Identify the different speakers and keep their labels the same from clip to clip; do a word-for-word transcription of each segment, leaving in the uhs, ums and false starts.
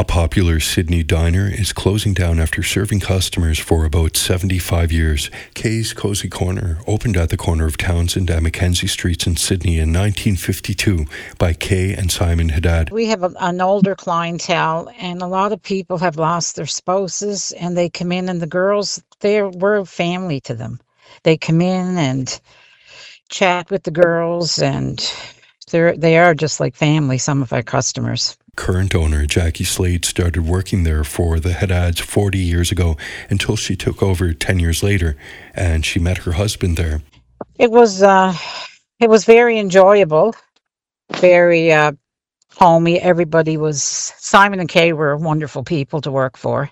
Speaker 1: A popular Sydney diner is closing down after serving customers for about seventy-five years. Kay's Cozy Corner opened at the corner of Townsend and Mackenzie Streets in Sydney in nineteen fifty-two by Kay and Simon Haddad.
Speaker 2: We have a, an older clientele, and a lot of people have lost their spouses, and they come in, and the girls, they're, we're family to them. They come in and chat with the girls, and they're, they are just like family, some of our customers.
Speaker 1: Current owner Jackie Slade started working there for the Haddads forty years ago until she took over ten years later, and she met her husband there.
Speaker 2: It was uh, it was very enjoyable, very uh, homey. Everybody was, Simon and Kay were wonderful people to work for.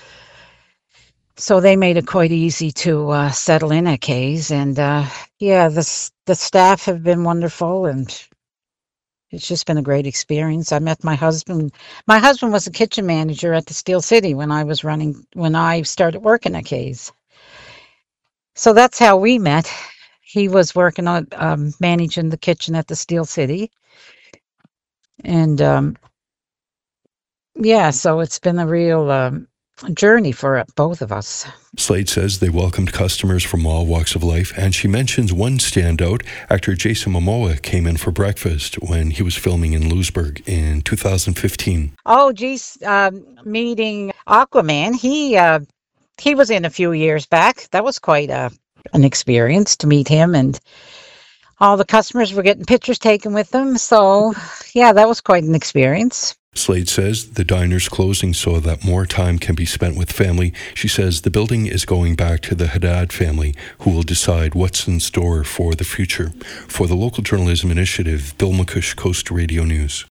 Speaker 2: So they made it quite easy to uh, settle in at Kay's. And uh, yeah, the, the staff have been wonderful, and it's just been a great experience. I met my husband. My husband was a kitchen manager at the Steel City when I was running, when I started working at Kay's. So that's how we met. He was working on um, managing the kitchen at the Steel City. And um, yeah, so it's been a real um, journey for both of us.
Speaker 1: Slade says they welcomed customers from all walks of life, and she mentions one standout. Actor Jason Momoa came in for breakfast when he was filming in Lewisburg in two thousand fifteen.
Speaker 2: Oh, geez, um, meeting Aquaman. He uh, he was in a few years back. That was quite a, an experience to meet him, and all the customers were getting pictures taken with them. So, yeah, that was quite an experience.
Speaker 1: Slade says the diner's closing so that more time can be spent with family. She says the building is going back to the Haddad family, who will decide what's in store for the future. For the Local Journalism Initiative, Bill McCush, Coast Radio News.